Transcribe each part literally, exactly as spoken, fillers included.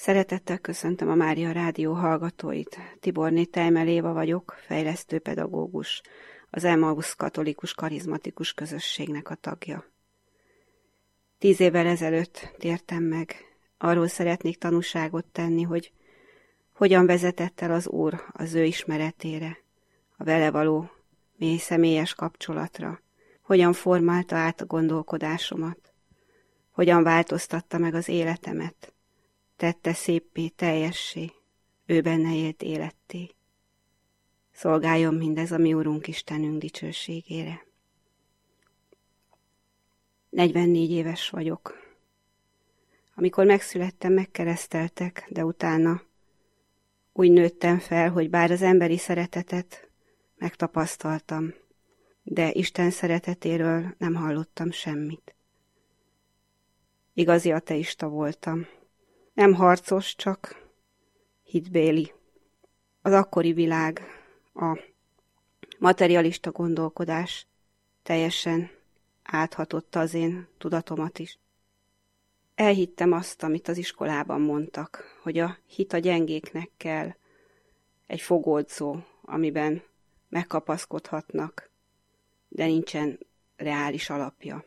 Szeretettel köszöntöm a Mária Rádió hallgatóit. Tiborné Tejmel Éva vagyok, fejlesztő pedagógus, az Emmaus Katolikus Karizmatikus Közösségnek a tagja. Tíz évvel ezelőtt tértem meg. Arról szeretnék tanúságot tenni, hogy hogyan vezetett el az Úr az ő ismeretére, a vele való mély személyes kapcsolatra, hogyan formálta át a gondolkodásomat, hogyan változtatta meg az életemet, tette széppé, teljessé, ő benne élt életté. Szolgáljon mindez a mi Urunk Istenünk dicsőségére. negyvennégy éves vagyok. Amikor megszülettem, megkereszteltek, de utána úgy nőttem fel, hogy bár az emberi szeretetet megtapasztaltam, de Isten szeretetéről nem hallottam semmit. Igazi ateista voltam. Nem harcos, csak hitbéli. Az akkori világ, a materialista gondolkodás teljesen áthatotta az én tudatomat is. Elhittem azt, amit az iskolában mondtak, hogy a hit a gyengéknek kell, egy fogódzó, amiben megkapaszkodhatnak, de nincsen reális alapja.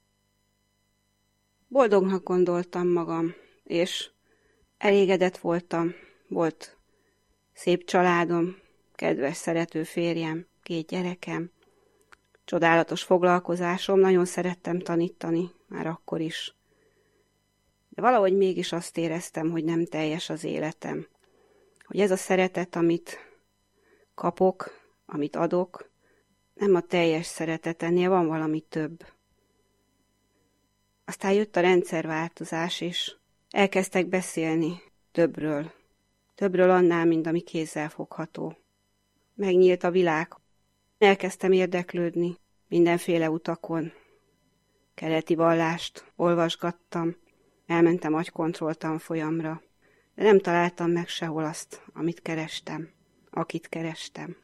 Boldognak gondoltam magam, és elégedett voltam, volt szép családom, kedves, szerető férjem, két gyerekem, csodálatos foglalkozásom, nagyon szerettem tanítani, már akkor is. De valahogy mégis azt éreztem, hogy nem teljes az életem. Hogy ez a szeretet, amit kapok, amit adok, nem a teljes szeretet, ennél van valami több. Aztán jött a rendszerváltozás, és elkezdtek beszélni többről. Többről annál, mint ami kézzel fogható. Megnyílt a világ. Elkezdtem érdeklődni mindenféle utakon. Keleti vallást olvasgattam, elmentem agykontroll tanfolyamra, de nem találtam meg sehol azt, amit kerestem, akit kerestem.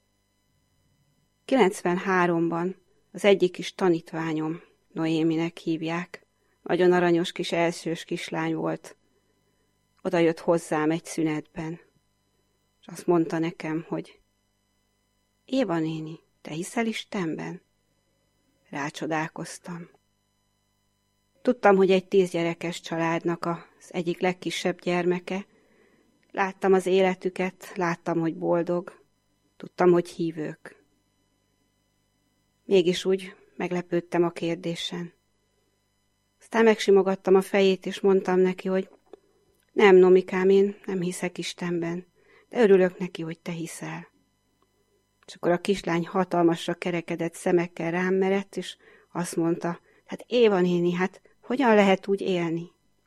kilencvenháromban az egyik kis tanítványom, Noéminek hívják, nagyon aranyos kis elsős kislány volt. Oda jött hozzám egy szünetben, és azt mondta nekem, hogy Éva néni, te hiszel Istenben? Rácsodálkoztam. Tudtam, hogy egy tízgyerekes családnak az egyik legkisebb gyermeke. Láttam az életüket, láttam, hogy boldog, tudtam, hogy hívők. Mégis úgy meglepődtem a kérdésen. Aztán megsimogattam a fejét, és mondtam neki, hogy nem, Nomikám, én nem hiszek Istenben, de örülök neki, hogy te hiszel. És akkor a kislány hatalmasra kerekedett szemekkel rám merett, és azt mondta, hát Éva néni, hát hogyan lehet úgy élni?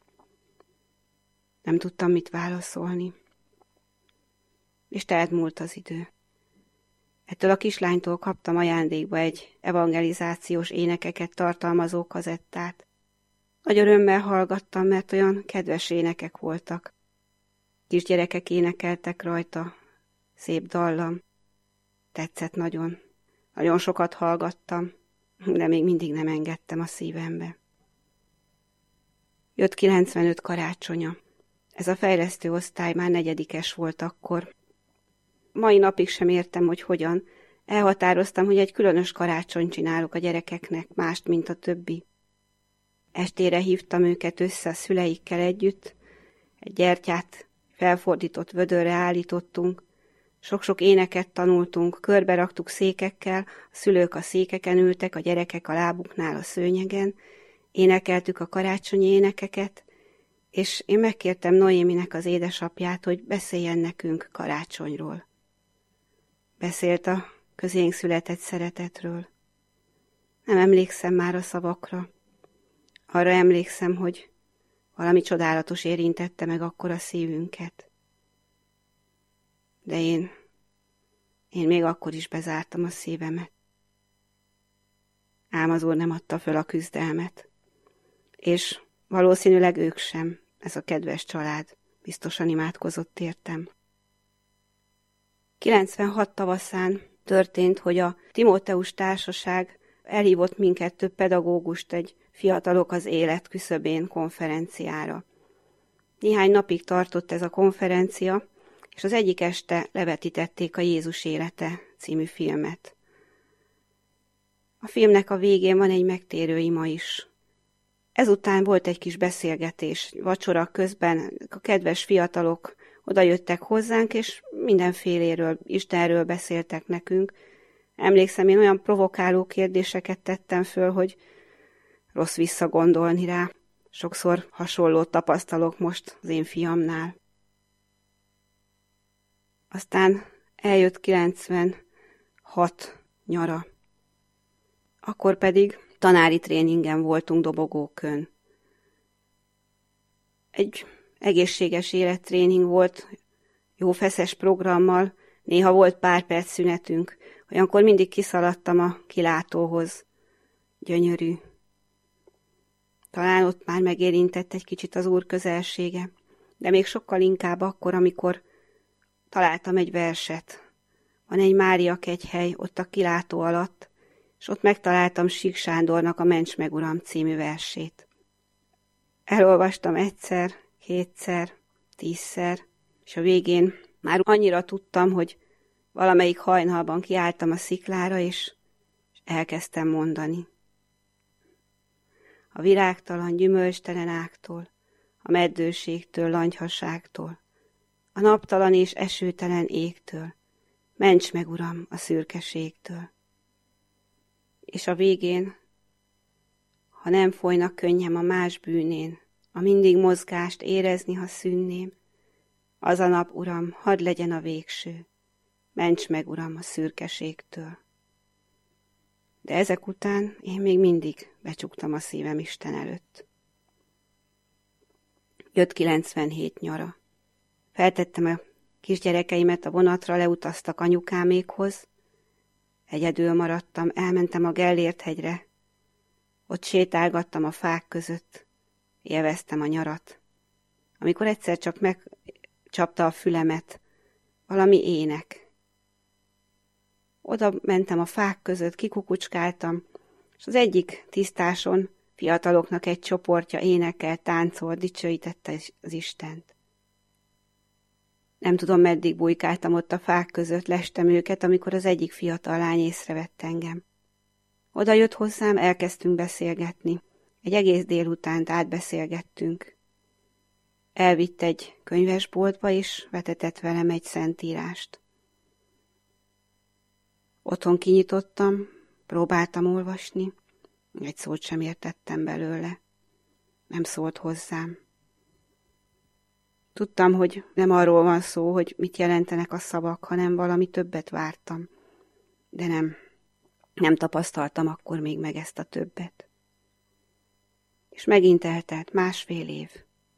Nem tudtam mit válaszolni. És telt múlt az idő. Ettől a kislánytól kaptam ajándékba egy evangelizációs énekeket tartalmazó kazettát. Nagy örömmel hallgattam, mert olyan kedves énekek voltak. Kisgyerekek énekeltek rajta, szép dallam. Tetszett nagyon. Nagyon sokat hallgattam, de még mindig nem engedtem a szívembe. Jött kilencvenöt karácsonya. Ez a fejlesztő osztály már negyedikes volt akkor. Mai napig sem értem, hogy hogyan. Elhatároztam, hogy egy különös karácsonyt csinálok a gyerekeknek, mást, mint a többi. Estére hívtam őket össze a szüleikkel együtt, egy gyertyát felfordított vödörre állítottunk, sok-sok éneket tanultunk, körbe raktuk székekkel, a szülők a székeken ültek, a gyerekek a lábuknál a szőnyegen, énekeltük a karácsonyi énekeket, és én megkértem Noéminek az édesapját, hogy beszéljen nekünk karácsonyról. Beszélt a közénk született szeretetről. Nem emlékszem már a szavakra. Arra emlékszem, hogy valami csodálatos érintette meg akkor a szívünket. De én, én még akkor is bezártam a szívemet. Ám az Úr nem adta föl a küzdelmet. És valószínűleg ők sem, ez a kedves család, biztosan imádkozott értem. kilencvenhat tavaszán történt, hogy a Timóteus Társaság elhívott minket, több pedagógust egy Fiatalok az élet küszöbén konferenciára. Néhány napig tartott ez a konferencia, és az egyik este levetítették a Jézus élete című filmet. A filmnek a végén van egy megtérő ima is. Ezután volt egy kis beszélgetés, vacsora közben a kedves fiatalok odajöttek hozzánk, és mindenféléről, Istenről beszéltek nekünk. Emlékszem, én olyan provokáló kérdéseket tettem föl, hogy rossz visszagondolni rá. Sokszor hasonlót tapasztalok most az én fiamnál. Aztán eljött kilencvenhat nyara. Akkor pedig tanári tréningen voltunk Dobogókön. Egy egészséges élettréning volt, jó feszes programmal, néha volt pár perc szünetünk, olyankor mindig kiszaladtam a kilátóhoz. Gyönyörű. Talán ott már megérintett egy kicsit az Úr közelsége, de még sokkal inkább akkor, amikor találtam egy verset. Van egy Mária kegyhely ott a kilátó alatt, és ott megtaláltam Sík Sándornak a Ments meg Uram című versét. Elolvastam egyszer, kétszer, tízszer, és a végén már annyira tudtam, hogy valamelyik hajnalban kiálltam a sziklára, és elkezdtem mondani. A virágtalan, gyümölcstelen ágtól, a meddőségtől, langyhaságtól, a naptalan és esőtelen égtől, ments meg, Uram, a szürkeségtől. És a végén, ha nem folynak könnyem a más bűnén, a mindig mozgást érezni, ha szűnném, az a nap, Uram, hadd legyen a végső, ments meg, Uram, a szürkeségtől. De ezek után én még mindig becsuktam a szívem Isten előtt. Jött kilencvenhét nyara. Feltettem a kisgyerekeimet a vonatra, leutaztak anyukámékhoz. Egyedül maradtam, elmentem a Gellért hegyre. Ott sétálgattam a fák között. Élveztem a nyarat. Amikor egyszer csak megcsapta a fülemet valami ének. Oda mentem a fák között, kikukucskáltam, és az egyik tisztáson fiataloknak egy csoportja énekel, táncol, dicsőítette az Istent. Nem tudom, meddig bujkáltam ott a fák között, lestem őket, amikor az egyik fiatal lány észrevett engem. Oda jött hozzám, elkezdtünk beszélgetni. Egy egész délutánt átbeszélgettünk. Elvitt egy könyvesboltba, és vetetett velem egy szentírást. Otthon kinyitottam, próbáltam olvasni, egy szót sem értettem belőle. Nem szólt hozzám. Tudtam, hogy nem arról van szó, hogy mit jelentenek a szavak, hanem valami többet vártam. De nem, nem tapasztaltam akkor még meg ezt a többet. És megint eltelt másfél év.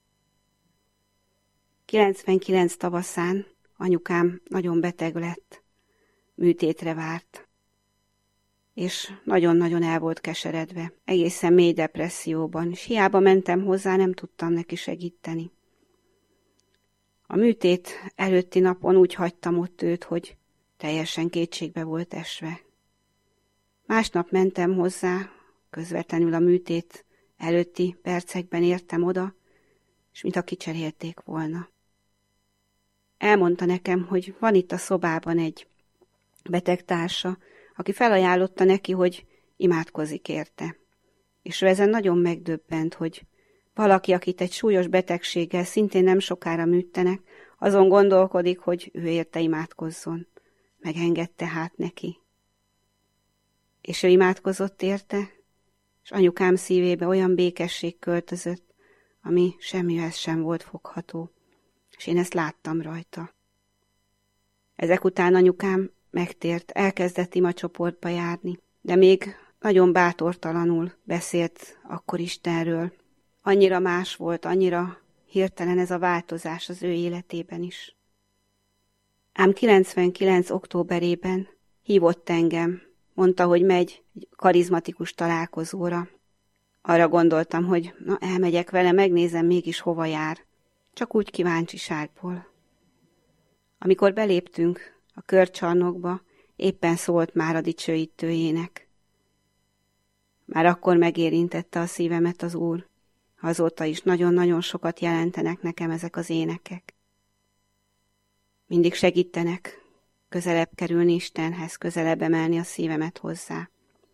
kilencvenkilenc tavaszán anyukám nagyon beteg lett. Műtétre várt, és nagyon-nagyon el volt keseredve, egészen mély depresszióban, és hiába mentem hozzá, nem tudtam neki segíteni. A műtét előtti napon úgy hagytam ott őt, hogy teljesen kétségbe volt esve. Másnap mentem hozzá, közvetlenül a műtét előtti percekben értem oda, és mintha kicserélték volna. Elmondta nekem, hogy van itt a szobában egy betegtársa, aki felajánlotta neki, hogy imádkozik érte. És ő ezen nagyon megdöbbent, hogy valaki, akit egy súlyos betegséggel szintén nem sokára műtenek, azon gondolkodik, hogy ő érte imádkozzon. Megengedte hát neki. És ő imádkozott érte, és anyukám szívébe olyan békesség költözött, ami semmihez sem volt fogható. És én ezt láttam rajta. Ezek után anyukám megtért, elkezdett imacsoportba járni, de még nagyon bátortalanul beszélt akkor Istenről. Annyira más volt, annyira hirtelen ez a változás az ő életében is. Ám kilencvenkilenc októberében hívott engem, mondta, hogy megy egy karizmatikus találkozóra. Arra gondoltam, hogy na, elmegyek vele, megnézem mégis hova jár. Csak úgy kíváncsiságból. Amikor beléptünk a körcsarnokba, éppen szólt már a dicsőítő ének. Már akkor megérintette a szívemet az Úr. Azóta is nagyon-nagyon sokat jelentenek nekem ezek az énekek. Mindig segítenek közelebb kerülni Istenhez, közelebb emelni a szívemet hozzá.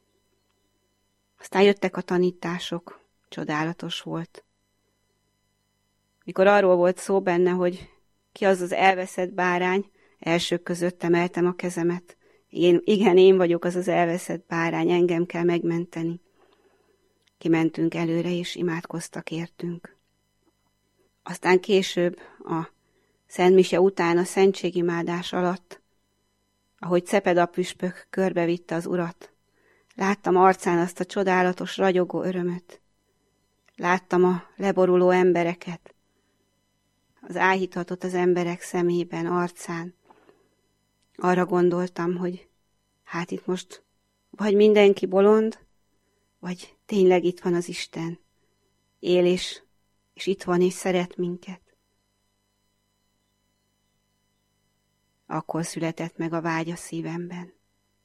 Aztán jöttek a tanítások, csodálatos volt. Mikor arról volt szó benne, hogy ki az az elveszett bárány, elsők között emeltem a kezemet. Én, igen, én vagyok az az elveszett bárány, engem kell megmenteni. Kimentünk előre, és imádkoztak értünk. Aztán később, a Szent Mise után, a szentségimádás alatt, ahogy Cepeda püspök körbevitte az Urat, láttam arcán azt a csodálatos, ragyogó örömöt. Láttam a leboruló embereket, az áhítatot az emberek szemében, arcán. Arra gondoltam, hogy hát itt most vagy mindenki bolond, vagy tényleg itt van az Isten. Él és, és itt van és szeret minket. Akkor született meg a vágy a szívemben.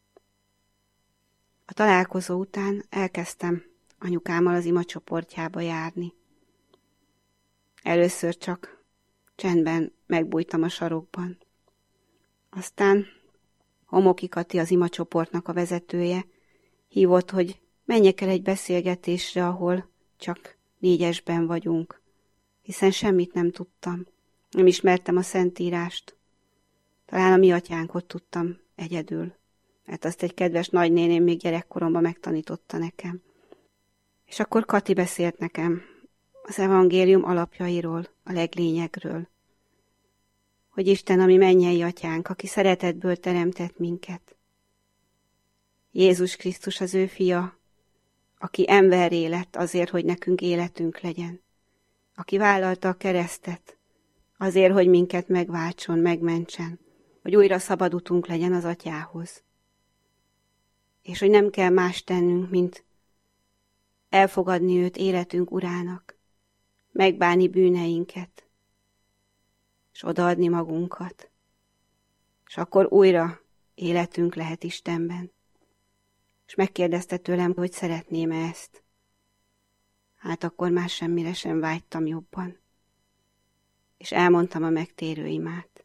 A találkozó után elkezdtem anyukámmal az imacsoportjába járni. Először csak csendben megbújtam a sarokban. Aztán Homoki Kati, az imacsoportnak a vezetője, hívott, hogy menjek el egy beszélgetésre, ahol csak négyesben vagyunk, hiszen semmit nem tudtam. Nem ismertem a Szentírást. Talán a mi atyánkot tudtam egyedül, mert azt egy kedves nagynéném még gyerekkoromban megtanította nekem. És akkor Kati beszélt nekem az evangélium alapjairól, a leglényegről, hogy Isten, ami mennyei atyánk, aki szeretetből teremtett minket. Jézus Krisztus az ő fia, aki emberré lett azért, hogy nekünk életünk legyen, aki vállalta a keresztet azért, hogy minket megváltson, megmentsen, hogy újra szabad utunk legyen az atyához. És hogy nem kell más tennünk, mint elfogadni őt életünk urának, megbánni bűneinket, és odaadni magunkat, és akkor újra életünk lehet Istenben. És megkérdezte tőlem, hogy szeretném-e ezt. Hát akkor már semmire sem vágytam jobban. És elmondtam a megtérő imát.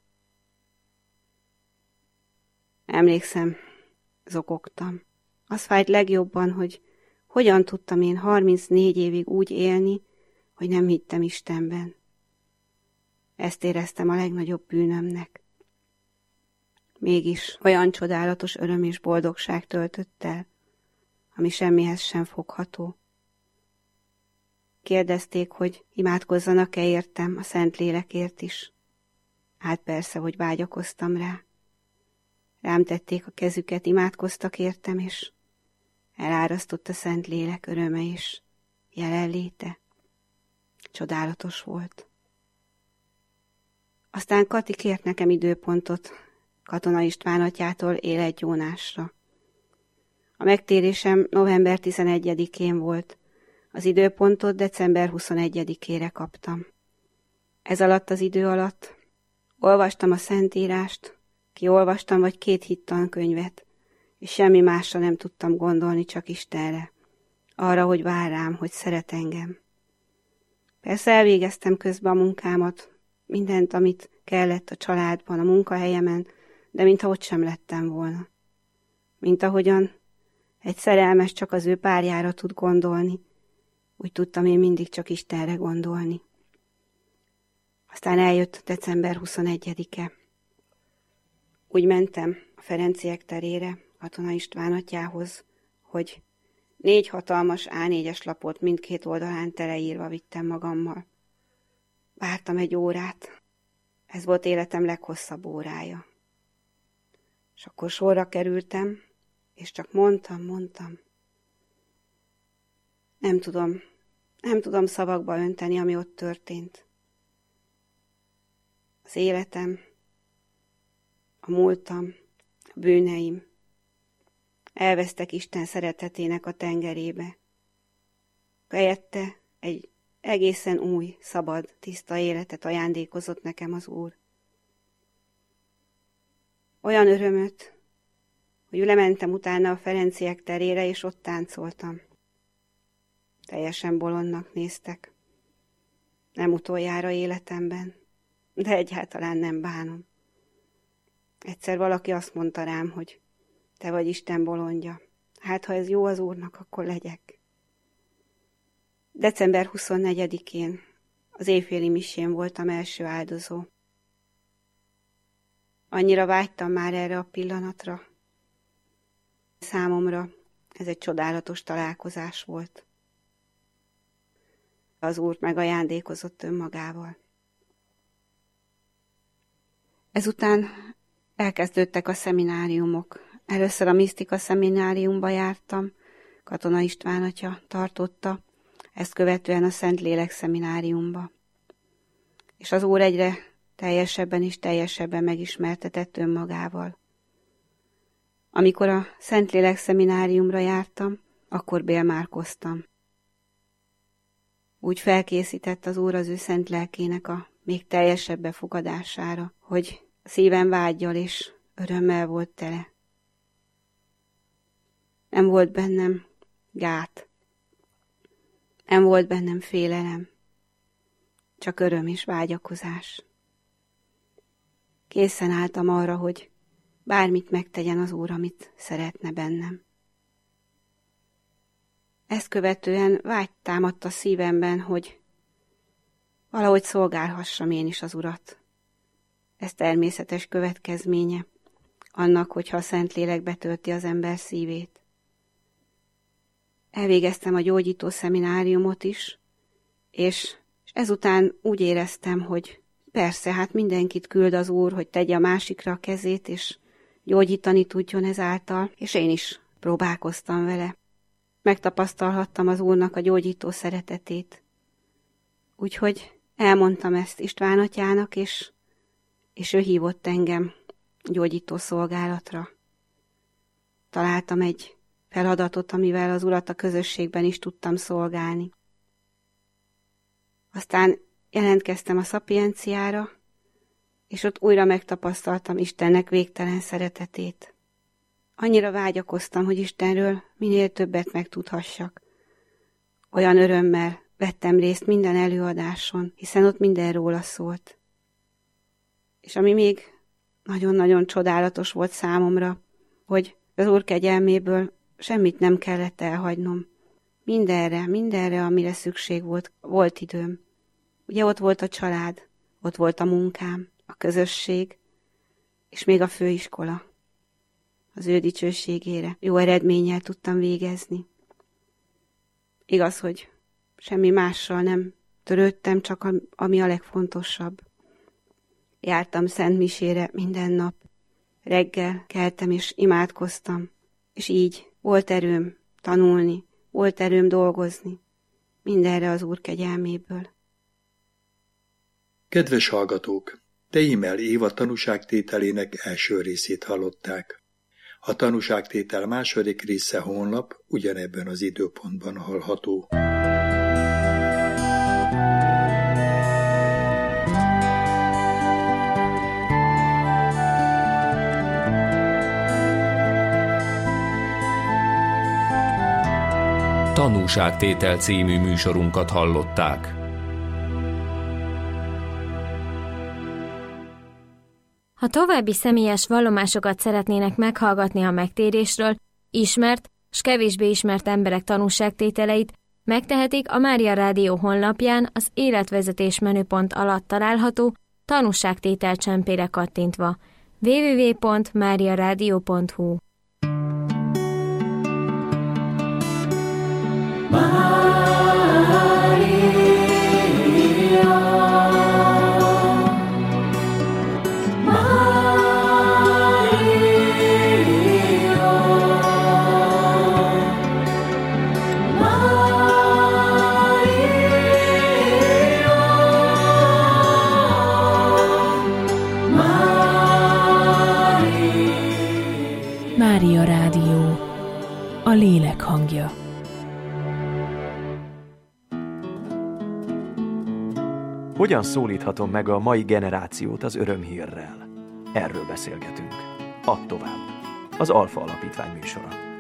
Emlékszem, zokogtam. Az fájt legjobban, hogy hogyan tudtam én harmincnégy évig úgy élni, hogy nem hittem Istenben. Ezt éreztem a legnagyobb bűnömnek. Mégis olyan csodálatos öröm és boldogság töltött el, ami semmihez sem fogható. Kérdezték, hogy imádkozzanak-e értem, a Szentlélekért is. Hát persze, hogy vágyakoztam rá. Rám tették a kezüket, imádkoztak értem, és elárasztott a Szentlélek öröme és jelenléte. Csodálatos volt. Aztán Kati kért nekem időpontot Katona István atyától életgyónásra. A megtérésem november tizenegyedikén volt, az időpontot december huszonegyedikére kaptam. Ez alatt az idő alatt olvastam a Szentírást, kiolvastam vagy két hittankönyvet, és semmi másra nem tudtam gondolni, csak Istenre, arra, hogy vár rám, hogy szeret engem. Persze elvégeztem közben a munkámat, mindent, amit kellett a családban, a munkahelyemen, de mintha ott sem lettem volna. Mint ahogyan egy szerelmes csak az ő párjára tud gondolni, úgy tudtam én mindig csak Istenre gondolni. Aztán eljött december huszonegyedike. Úgy mentem a Ferenciek terére, Katona István atyához, hogy négy hatalmas á négyes lapot mindkét oldalán teleírva vittem magammal. Vártam egy órát. Ez volt életem leghosszabb órája. És akkor sorra kerültem, és csak mondtam, mondtam. Nem tudom, nem tudom szavakba önteni, ami ott történt. Az életem, a múltam, a bűneim elvesztek Isten szeretetének a tengerébe. Helyette egy egészen új, szabad, tiszta életet ajándékozott nekem az Úr. Olyan örömöt, hogy lementem utána a Ferenciek terére, és ott táncoltam. Teljesen bolondnak néztek. Nem utoljára életemben, de egyáltalán nem bánom. Egyszer valaki azt mondta rám, hogy te vagy Isten bolondja. Hát, ha ez jó az Úrnak, akkor legyek. december huszonnegyedikén az éjféli misén voltam első áldozó. Annyira vágytam már erre a pillanatra. Számomra ez egy csodálatos találkozás volt. Az Úr megajándékozott önmagával. Ezután elkezdődtek a szemináriumok. Először a misztika szemináriumba jártam, Katona István atya tartotta, ezt követően a Szentlélek szemináriumba. És az Úr egyre teljesebben és teljesebben megismertetett önmagával. Amikor a Szentlélek szemináriumra jártam, akkor bélmárkoztam. Úgy felkészített az Úr az ő szent lelkének a még teljesebb befogadására, hogy szívem vággyal és örömmel volt tele. Nem volt bennem gát, nem volt bennem félelem, csak öröm és vágyakozás. Készen álltam arra, hogy bármit megtegyen az Úr, amit szeretne bennem. Ezt követően vágy támadt a szívemben, hogy valahogy szolgálhassam én is az Urat. Ez természetes következménye annak, hogyha a Szentlélek betölti az ember szívét. Elvégeztem a gyógyító szemináriumot is, és ezután úgy éreztem, hogy persze, hát mindenkit küld az Úr, hogy tegye a másikra a kezét, és gyógyítani tudjon ezáltal, és én is próbálkoztam vele. Megtapasztalhattam az Úrnak a gyógyító szeretetét. Úgyhogy elmondtam ezt István atyának, és, és ő hívott engem gyógyító szolgálatra. Találtam egy feladatot, amivel az Urat a közösségben is tudtam szolgálni. Aztán jelentkeztem a szapienciára, és ott újra megtapasztaltam Istennek végtelen szeretetét. Annyira vágyakoztam, hogy Istenről minél többet megtudhassak. Olyan örömmel vettem részt minden előadáson, hiszen ott minden róla szólt. És ami még nagyon-nagyon csodálatos volt számomra, hogy az Úr kegyelméből semmit nem kellett elhagynom. Mindenre, mindenre, amire szükség volt, volt időm. Ugye ott volt a család, ott volt a munkám, a közösség, és még a főiskola. Az ő dicsőségére jó eredménnyel tudtam végezni. Igaz, hogy semmi mással nem törődtem, csak ami a legfontosabb. Jártam szentmisére minden nap. Reggel keltem és imádkoztam, és így volt erőm tanulni, volt erőm dolgozni. Mindenre az Úr kegyelméből. Kedves hallgatók! Teimmel Éva tanúságtételének első részét hallották. A tanúságtétel második része holnap ugyanebben az időpontban hallható. Tanúságtétel című műsorunkat hallották. Ha további személyes vallomásokat szeretnének meghallgatni a megtérésről, ismert s kevésbé ismert emberek tanúságtételeit, megtehetik a Mária Rádió honlapján az életvezetés menüpont alatt található tanúságtétel csempére kattintva. double-u double-u double-u pont mária rádió pont hu Mária Rádió, a lélek hangja. Hogyan szólíthatom meg a mai generációt az örömhírrel? Erről beszélgetünk. Add tovább. Az Alfa Alapítvány műsora.